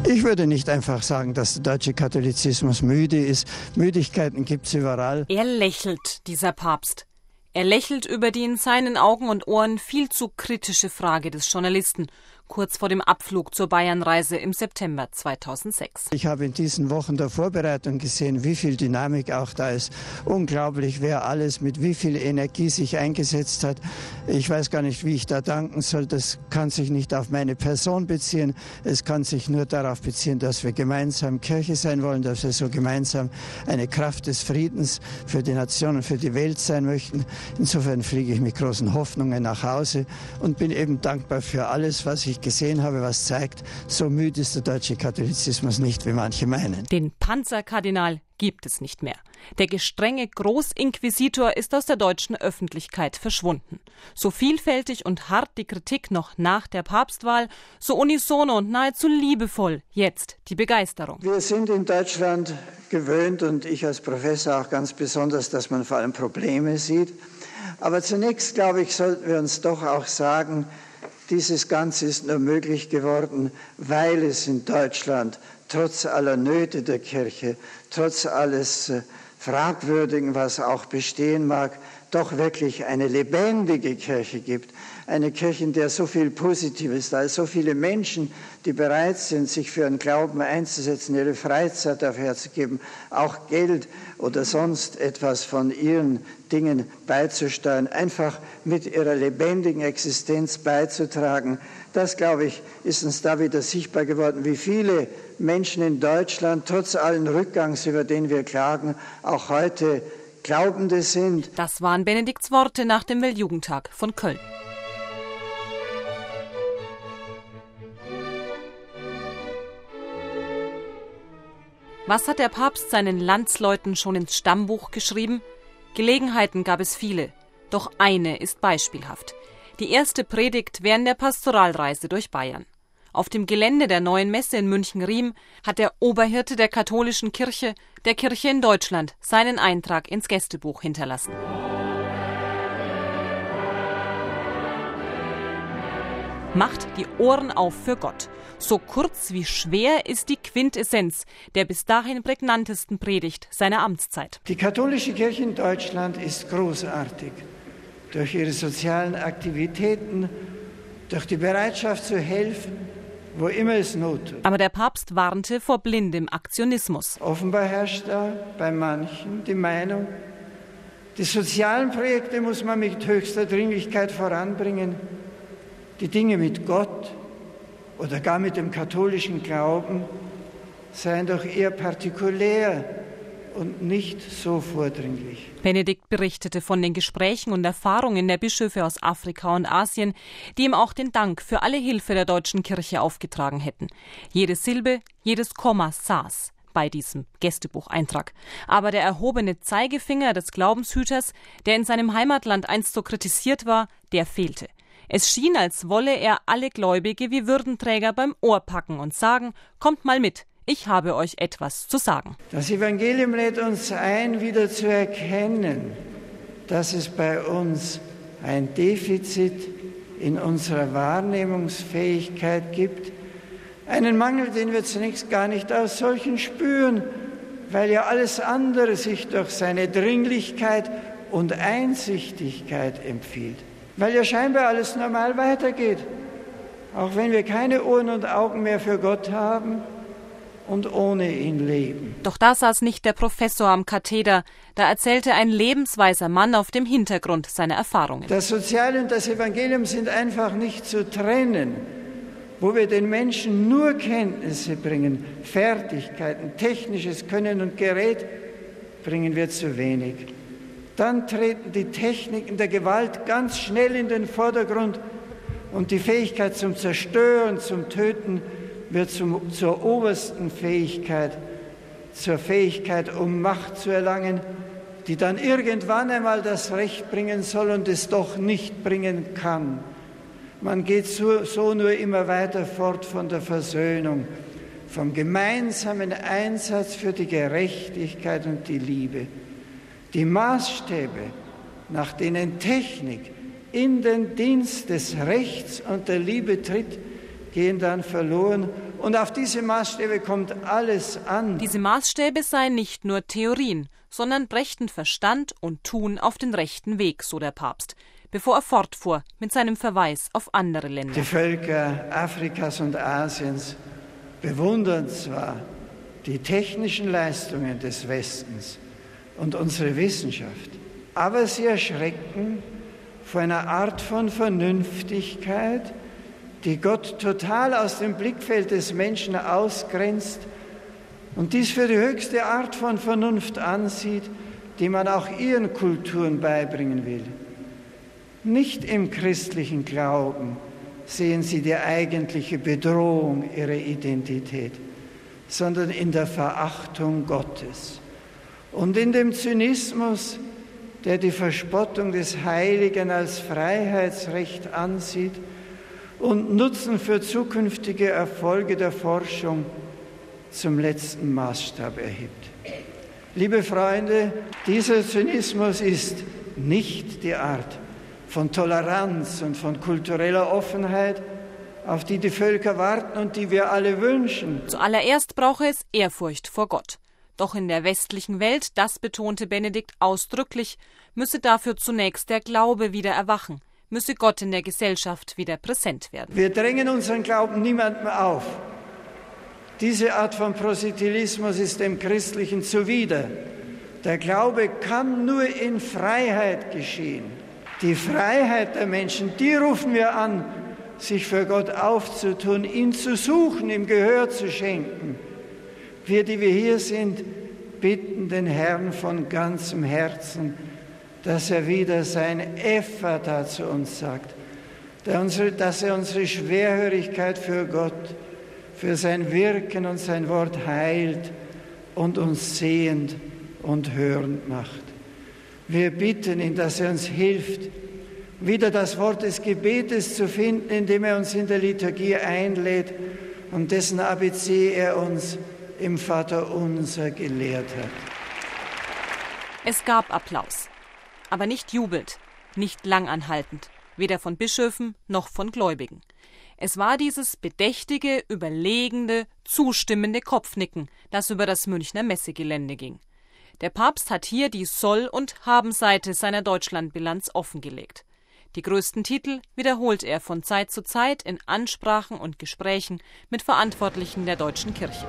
Ich würde nicht einfach sagen, dass der deutsche Katholizismus müde ist. Müdigkeiten gibt es überall. Er lächelt, dieser Papst. Er lächelt über die in seinen Augen und Ohren viel zu kritische Frage des Journalisten, kurz vor dem Abflug zur Bayernreise im September 2006. Ich habe in diesen Wochen der Vorbereitung gesehen, wie viel Dynamik auch da ist. Unglaublich, wer alles mit wie viel Energie sich eingesetzt hat. Ich weiß gar nicht, wie ich da danken soll. Das kann sich nicht auf meine Person beziehen. Es kann sich nur darauf beziehen, dass wir gemeinsam Kirche sein wollen, dass wir so gemeinsam eine Kraft des Friedens für die Nation und für die Welt sein möchten. Insofern fliege ich mit großen Hoffnungen nach Hause und bin eben dankbar für alles, was ich gesehen habe, was zeigt, so müde ist der deutsche Katholizismus nicht, wie manche meinen. Den Panzerkardinal gibt es nicht mehr. Der gestrenge Großinquisitor ist aus der deutschen Öffentlichkeit verschwunden. So vielfältig und hart die Kritik noch nach der Papstwahl, so unisono und nahezu liebevoll jetzt die Begeisterung. Wir sind in Deutschland gewöhnt, und ich als Professor auch ganz besonders, dass man vor allem Probleme sieht. Aber zunächst, glaube ich, sollten wir uns doch auch sagen, dieses Ganze ist nur möglich geworden, weil es in Deutschland trotz aller Nöte der Kirche, trotz alles Fragwürdigen, was auch bestehen mag, doch wirklich eine lebendige Kirche gibt. Eine Kirche, in der so viel Positives da ist, so viele Menschen, die bereit sind, sich für einen Glauben einzusetzen, ihre Freizeit dafür herzugeben, auch Geld oder sonst etwas von ihren Dingen beizusteuern, einfach mit ihrer lebendigen Existenz beizutragen. Das, glaube ich, ist uns da wieder sichtbar geworden, wie viele Menschen in Deutschland trotz allen Rückgangs, über den wir klagen, auch heute Glaubende sind. Das waren Benedikts Worte nach dem Weltjugendtag von Köln. Was hat der Papst seinen Landsleuten schon ins Stammbuch geschrieben? Gelegenheiten gab es viele, doch eine ist beispielhaft. Die erste Predigt während der Pastoralreise durch Bayern. Auf dem Gelände der Neuen Messe in München-Riem hat der Oberhirte der katholischen Kirche, der Kirche in Deutschland, seinen Eintrag ins Gästebuch hinterlassen. Macht die Ohren auf für Gott. So kurz wie schwer ist die Quintessenz der bis dahin prägnantesten Predigt seiner Amtszeit. Die katholische Kirche in Deutschland ist großartig. Durch ihre sozialen Aktivitäten, durch die Bereitschaft zu helfen, wo immer es Not tut. Aber der Papst warnte vor blindem Aktionismus. Offenbar herrscht da bei manchen die Meinung, die sozialen Projekte muss man mit höchster Dringlichkeit voranbringen. Die Dinge mit Gott oder gar mit dem katholischen Glauben seien doch eher partikulär und nicht so vordringlich. Benedikt berichtete von den Gesprächen und Erfahrungen der Bischöfe aus Afrika und Asien, die ihm auch den Dank für alle Hilfe der deutschen Kirche aufgetragen hätten. Jede Silbe, jedes Komma saß bei diesem Gästebucheintrag. Aber der erhobene Zeigefinger des Glaubenshüters, der in seinem Heimatland einst so kritisiert war, der fehlte. Es schien, als wolle er alle Gläubige wie Würdenträger beim Ohr packen und sagen, kommt mal mit, ich habe euch etwas zu sagen. Das Evangelium lädt uns ein, wieder zu erkennen, dass es bei uns ein Defizit in unserer Wahrnehmungsfähigkeit gibt. Einen Mangel, den wir zunächst gar nicht als solchen spüren, weil ja alles andere sich durch seine Dringlichkeit und Einsichtigkeit empfiehlt. Weil ja scheinbar alles normal weitergeht, auch wenn wir keine Ohren und Augen mehr für Gott haben und ohne ihn leben. Doch da saß nicht der Professor am Katheder, da erzählte ein lebensweiser Mann auf dem Hintergrund seiner Erfahrungen. Das Soziale und das Evangelium sind einfach nicht zu trennen. Wo wir den Menschen nur Kenntnisse bringen, Fertigkeiten, technisches Können und Gerät, bringen wir zu wenig. Dann treten die Techniken der Gewalt ganz schnell in den Vordergrund und die Fähigkeit zum Zerstören, zum Töten wird zur obersten Fähigkeit, zur Fähigkeit, um Macht zu erlangen, die dann irgendwann einmal das Recht bringen soll und es doch nicht bringen kann. Man geht so nur immer weiter fort von der Versöhnung, vom gemeinsamen Einsatz für die Gerechtigkeit und die Liebe. Die Maßstäbe, nach denen Technik in den Dienst des Rechts und der Liebe tritt, gehen dann verloren Und auf diese Maßstäbe kommt alles an. Diese Maßstäbe seien nicht nur Theorien, sondern brächten Verstand und Tun auf den rechten Weg, so der Papst, bevor er fortfuhr mit seinem Verweis auf andere Länder. Die Völker Afrikas und Asiens bewundern zwar die technischen Leistungen des Westens und unsere Wissenschaft, aber sie erschrecken vor einer Art von Vernünftigkeit, die Gott total aus dem Blickfeld des Menschen ausgrenzt und dies für die höchste Art von Vernunft ansieht, die man auch ihren Kulturen beibringen will. Nicht im christlichen Glauben sehen sie die eigentliche Bedrohung ihrer Identität, sondern in der Verachtung Gottes und in dem Zynismus, der die Verspottung des Heiligen als Freiheitsrecht ansieht und Nutzen für zukünftige Erfolge der Forschung zum letzten Maßstab erhebt. Liebe Freunde, dieser Zynismus ist nicht die Art von Toleranz und von kultureller Offenheit, auf die die Völker warten und die wir alle wünschen. Zuallererst brauche es Ehrfurcht vor Gott. Doch in der westlichen Welt, das betonte Benedikt ausdrücklich, müsse dafür zunächst der Glaube wieder erwachen, müsse Gott in der Gesellschaft wieder präsent werden. Wir drängen unseren Glauben niemandem auf. Diese Art von Proselytismus ist dem Christlichen zuwider. Der Glaube kann nur in Freiheit geschehen. Die Freiheit der Menschen, die rufen wir an, sich für Gott aufzutun, ihn zu suchen, ihm Gehör zu schenken. Wir, die wir hier sind, bitten den Herrn von ganzem Herzen, dass er wieder sein Ephata zu uns sagt, dass er unsere Schwerhörigkeit für Gott, für sein Wirken und sein Wort heilt und uns sehend und hörend macht. Wir bitten ihn, dass er uns hilft, wieder das Wort des Gebetes zu finden, indem er uns in der Liturgie einlädt und dessen ABC er uns im Vaterunser gelehrt hat. Es gab Applaus, aber nicht jubelnd, nicht langanhaltend, weder von Bischöfen noch von Gläubigen. Es war dieses bedächtige, überlegende, zustimmende Kopfnicken, das über das Münchner Messegelände ging. Der Papst hat hier die Soll- und Habenseite seiner Deutschlandbilanz offengelegt. Die größten Titel wiederholt er von Zeit zu Zeit in Ansprachen und Gesprächen mit Verantwortlichen der deutschen Kirche.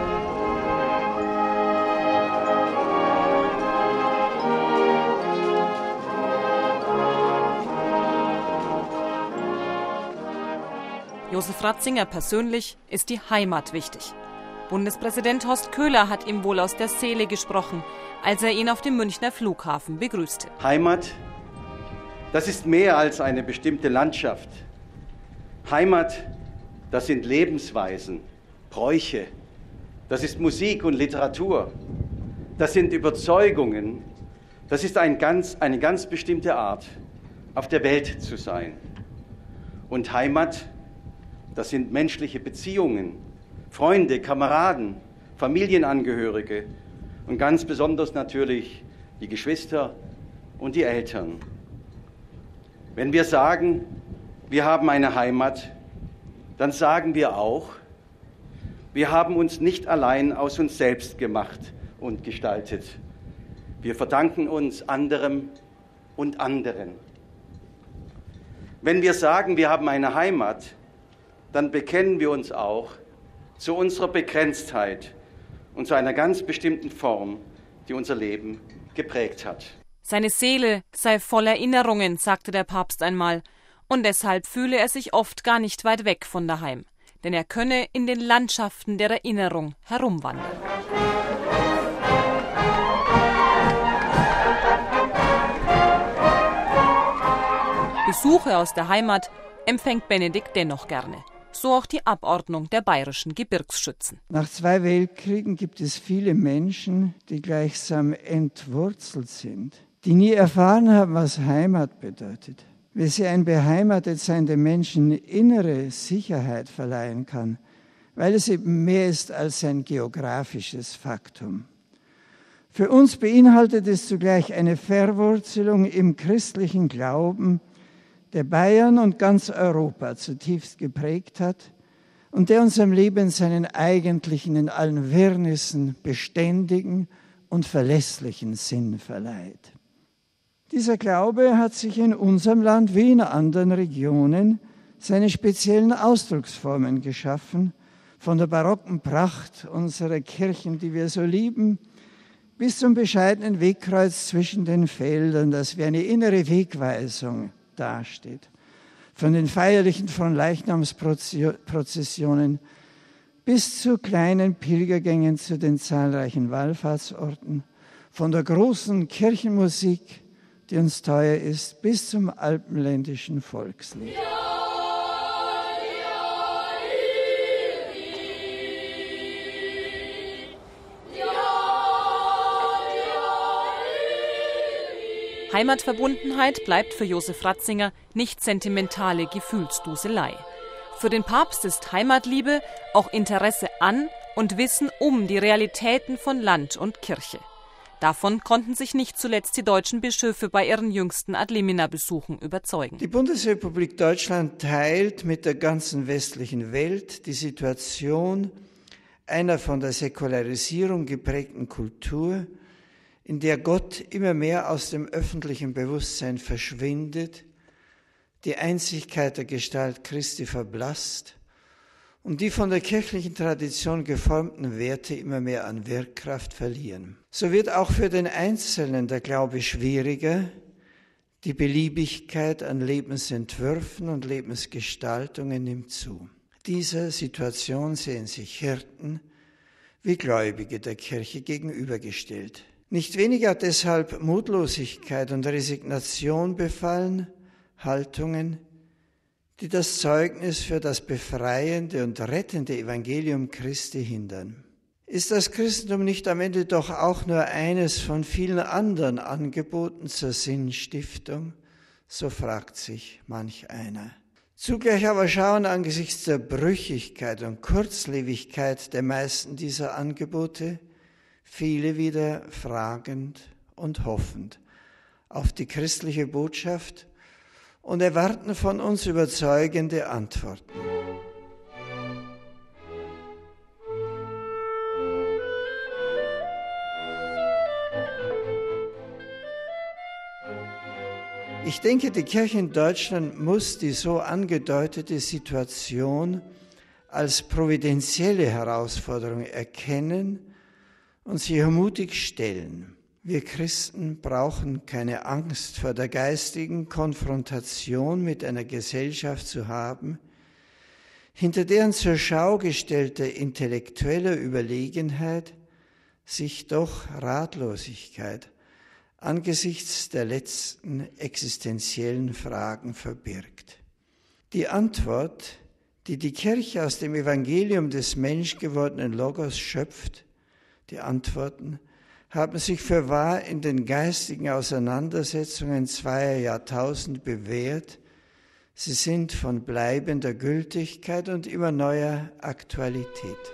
Josef Ratzinger persönlich ist die Heimat wichtig. Bundespräsident Horst Köhler hat ihm wohl aus der Seele gesprochen, als er ihn auf dem Münchner Flughafen begrüßte. Heimat, das ist mehr als eine bestimmte Landschaft. Heimat, das sind Lebensweisen, Bräuche, das ist Musik und Literatur, das sind Überzeugungen, das ist eine ganz bestimmte Art, auf der Welt zu sein. Und Heimat, das sind menschliche Beziehungen, Freunde, Kameraden, Familienangehörige und ganz besonders natürlich die Geschwister und die Eltern. Wenn wir sagen, wir haben eine Heimat, dann sagen wir auch, wir haben uns nicht allein aus uns selbst gemacht und gestaltet. Wir verdanken uns anderem und anderen. Wenn wir sagen, wir haben eine Heimat, dann bekennen wir uns auch zu unserer Begrenztheit und zu einer ganz bestimmten Form, die unser Leben geprägt hat. Seine Seele sei voll Erinnerungen, sagte der Papst einmal, und deshalb fühle er sich oft gar nicht weit weg von daheim, denn er könne in den Landschaften der Erinnerung herumwandern. Besuche aus der Heimat empfängt Benedikt dennoch gerne. So auch die Abordnung der bayerischen Gebirgsschützen. Nach 2 Weltkriegen gibt es viele Menschen, die gleichsam entwurzelt sind, die nie erfahren haben, was Heimat bedeutet, wie sie ein Beheimatetsein dem Menschen innere Sicherheit verleihen kann, weil es eben mehr ist als ein geografisches Faktum. Für uns beinhaltet es zugleich eine Verwurzelung im christlichen Glauben, der Bayern und ganz Europa zutiefst geprägt hat, und der unserem Leben seinen eigentlichen, in allen Wirrnissen beständigen und verlässlichen Sinn verleiht. Dieser Glaube hat sich in unserem Land wie in anderen Regionen seine speziellen Ausdrucksformen geschaffen, von der barocken Pracht unserer Kirchen, die wir so lieben, bis zum bescheidenen Wegkreuz zwischen den Feldern, das wie eine innere Wegweisung dasteht. Von den feierlichen Fronleichnamsprozessionen bis zu kleinen Pilgergängen zu den zahlreichen Wallfahrtsorten, von der großen Kirchenmusik, die uns teuer ist, bis zum alpenländischen Volkslied. Heimatverbundenheit bleibt für Josef Ratzinger nicht sentimentale Gefühlsduselei. Für den Papst ist Heimatliebe auch Interesse an und Wissen um die Realitäten von Land und Kirche. Davon konnten sich nicht zuletzt die deutschen Bischöfe bei ihren jüngsten Ad-limina-Besuchen überzeugen. Die Bundesrepublik Deutschland teilt mit der ganzen westlichen Welt die Situation einer von der Säkularisierung geprägten Kultur, in der Gott immer mehr aus dem öffentlichen Bewusstsein verschwindet, die Einzigkeit der Gestalt Christi verblasst und die von der kirchlichen Tradition geformten Werte immer mehr an Wirkkraft verlieren. So wird auch für den Einzelnen der Glaube schwieriger, die Beliebigkeit an Lebensentwürfen und Lebensgestaltungen nimmt zu. Dieser Situation sehen sich Hirten wie Gläubige der Kirche gegenübergestellt. Nicht weniger hat deshalb Mutlosigkeit und Resignation befallen, Haltungen, die das Zeugnis für das befreiende und rettende Evangelium Christi hindern. Ist das Christentum nicht am Ende doch auch nur eines von vielen anderen Angeboten zur Sinnstiftung? So fragt sich manch einer. Zugleich aber schauen angesichts der Brüchigkeit und Kurzlebigkeit der meisten dieser Angebote viele wieder fragend und hoffend auf die christliche Botschaft und erwarten von uns überzeugende Antworten. Ich denke, die Kirche in Deutschland muss die so angedeutete Situation als providentielle Herausforderung erkennen und sich mutig stellen. Wir Christen brauchen keine Angst vor der geistigen Konfrontation mit einer Gesellschaft zu haben, hinter deren zur Schau gestellte intellektueller Überlegenheit sich doch Ratlosigkeit angesichts der letzten existenziellen Fragen verbirgt. Die Antwort, die die Kirche aus dem Evangelium des menschgewordenen Logos schöpft, die Antworten haben sich fürwahr in den geistigen Auseinandersetzungen zweier Jahrtausend bewährt. Sie sind von bleibender Gültigkeit und immer neuer Aktualität.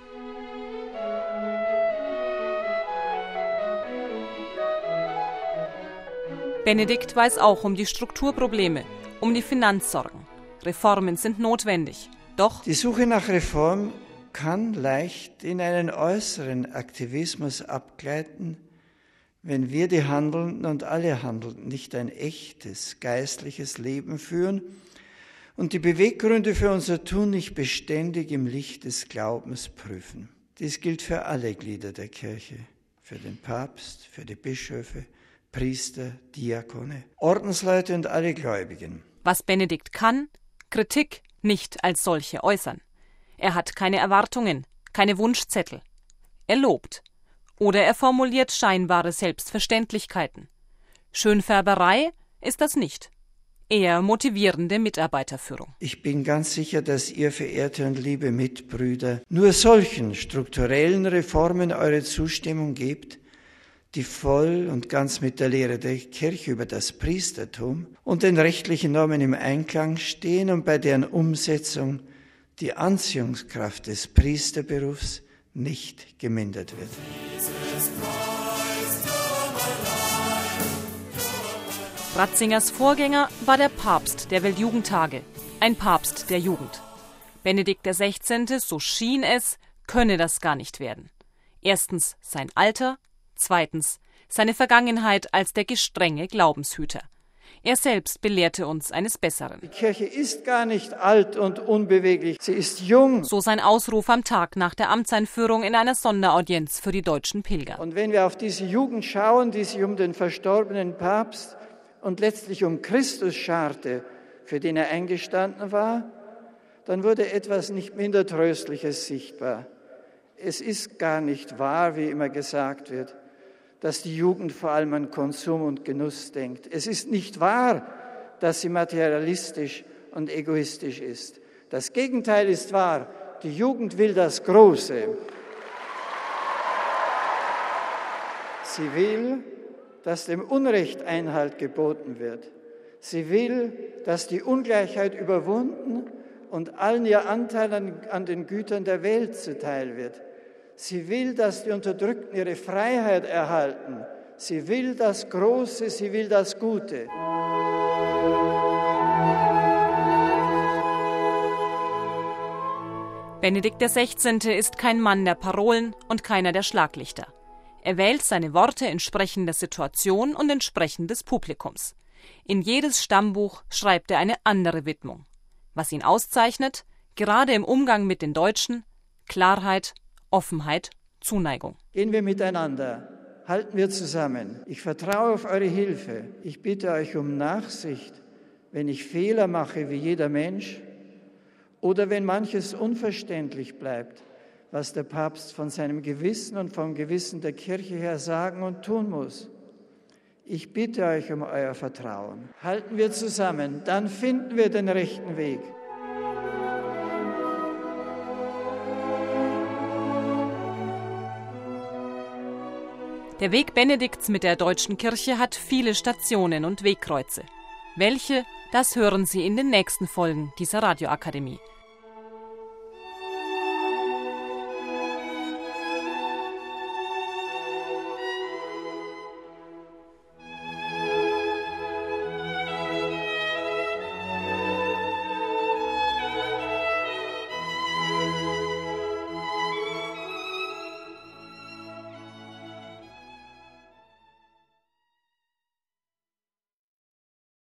Benedikt weiß auch um die Strukturprobleme, um die Finanzsorgen. Reformen sind notwendig. Doch die Suche nach Reform kann leicht in einen äußeren Aktivismus abgleiten, wenn wir die Handelnden und alle Handelnden nicht ein echtes geistliches Leben führen und die Beweggründe für unser Tun nicht beständig im Licht des Glaubens prüfen. Dies gilt für alle Glieder der Kirche, für den Papst, für die Bischöfe, Priester, Diakone, Ordensleute und alle Gläubigen. Was Benedikt kann, Kritik nicht als solche äußern. Er hat keine Erwartungen, keine Wunschzettel. Er lobt. Oder er formuliert scheinbare Selbstverständlichkeiten. Schönfärberei ist das nicht. Eher motivierende Mitarbeiterführung. Ich bin ganz sicher, dass ihr, verehrte und liebe Mitbrüder, nur solchen strukturellen Reformen eure Zustimmung gebt, die voll und ganz mit der Lehre der Kirche über das Priestertum und den rechtlichen Normen im Einklang stehen und bei deren Umsetzung die Anziehungskraft des Priesterberufs nicht gemindert wird. Ratzingers Vorgänger war der Papst der Weltjugendtage, ein Papst der Jugend. Benedikt XVI., so schien es, könne das gar nicht werden. Erstens sein Alter, zweitens seine Vergangenheit als der gestrenge Glaubenshüter. Er selbst belehrte uns eines Besseren. Die Kirche ist gar nicht alt und unbeweglich, sie ist jung. So sein Ausruf am Tag nach der Amtseinführung in einer Sonderaudienz für die deutschen Pilger. Und wenn wir auf diese Jugend schauen, die sich um den verstorbenen Papst und letztlich um Christus scharte, für den er eingestanden war, dann wurde etwas nicht minder Tröstliches sichtbar. Es ist gar nicht wahr, wie immer gesagt wird, dass die Jugend vor allem an Konsum und Genuss denkt. Es ist nicht wahr, dass sie materialistisch und egoistisch ist. Das Gegenteil ist wahr. Die Jugend will das Große. Sie will, dass dem Unrecht Einhalt geboten wird. Sie will, dass die Ungleichheit überwunden und allen ihr Anteil an den Gütern der Welt zuteil wird. Sie will, dass die Unterdrückten ihre Freiheit erhalten. Sie will das Große, sie will das Gute. Benedikt XVI. Ist kein Mann der Parolen und keiner der Schlaglichter. Er wählt seine Worte entsprechend der Situation und entsprechend des Publikums. In jedes Stammbuch schreibt er eine andere Widmung. Was ihn auszeichnet, gerade im Umgang mit den Deutschen, Klarheit, Offenheit, Zuneigung. Gehen wir miteinander, halten wir zusammen. Ich vertraue auf eure Hilfe. Ich bitte euch um Nachsicht, wenn ich Fehler mache wie jeder Mensch oder wenn manches unverständlich bleibt, was der Papst von seinem Gewissen und vom Gewissen der Kirche her sagen und tun muss. Ich bitte euch um euer Vertrauen. Halten wir zusammen, dann finden wir den rechten Weg. Der Weg Benedikts mit der deutschen Kirche hat viele Stationen und Wegkreuze. Welche, das hören Sie in den nächsten Folgen dieser Radioakademie.